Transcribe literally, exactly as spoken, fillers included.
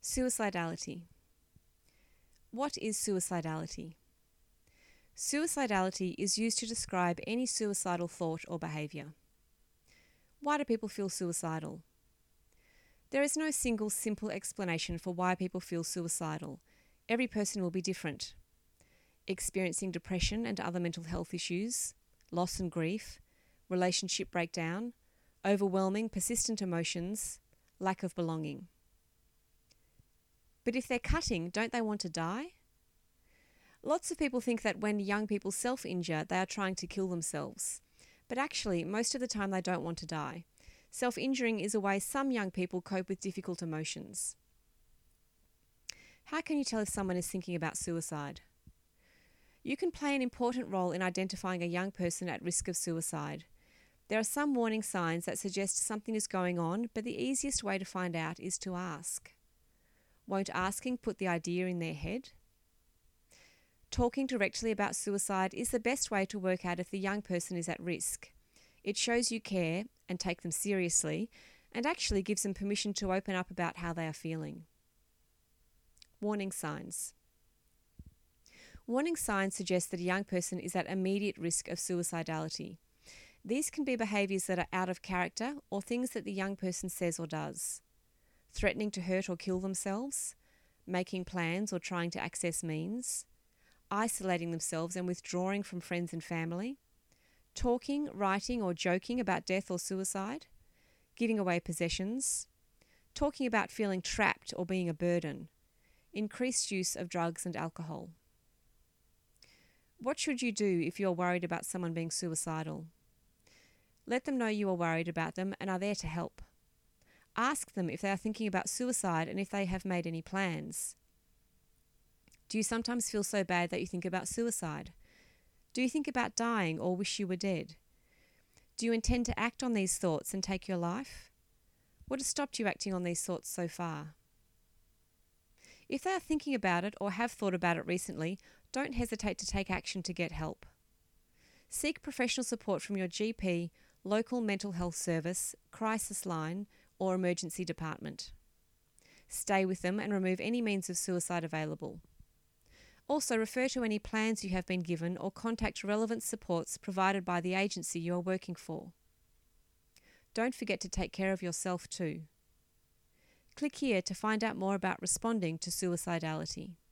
Suicidality. What is suicidality? Suicidality is used to describe any suicidal thought or behaviour. Why do people feel suicidal? There is no single simple explanation for why people feel suicidal. Every person will be different. Experiencing depression and other mental health issues, loss and grief, relationship breakdown, overwhelming persistent emotions, lack of belonging. But if they're cutting, don't they want to die? Lots of people think that when young people self-injure, they are trying to kill themselves. But actually, most of the time they don't want to die. Self-injuring is a way some young people cope with difficult emotions. How can you tell if someone is thinking about suicide? You can play an important role in identifying a young person at risk of suicide. There are some warning signs that suggest something is going on, but the easiest way to find out is to ask. Won't asking put the idea in their head? Talking directly about suicide is the best way to work out if the young person is at risk. It shows you care and take them seriously, and actually gives them permission to open up about how they are feeling. Warning signs. Warning signs suggest that a young person is at immediate risk of suicidality. These can be behaviours that are out of character or things that the young person says or does. Threatening to hurt or kill themselves, making plans or trying to access means, isolating themselves and withdrawing from friends and family, talking, writing or joking about death or suicide, giving away possessions, talking about feeling trapped or being a burden, increased use of drugs and alcohol. What should you do if you are worried about someone being suicidal? Let them know you are worried about them and are there to help. Ask them if they are thinking about suicide and if they have made any plans. Do you sometimes feel so bad that you think about suicide? Do you think about dying or wish you were dead? Do you intend to act on these thoughts and take your life? What has stopped you acting on these thoughts so far? If they are thinking about it or have thought about it recently, don't hesitate to take action to get help. Seek professional support from your G P, local mental health service, crisis line, or emergency department. Stay with them and remove any means of suicide available. Also, refer to any plans you have been given or contact relevant supports provided by the agency you are working for. Don't forget to take care of yourself too. Click here to find out more about responding to suicidality.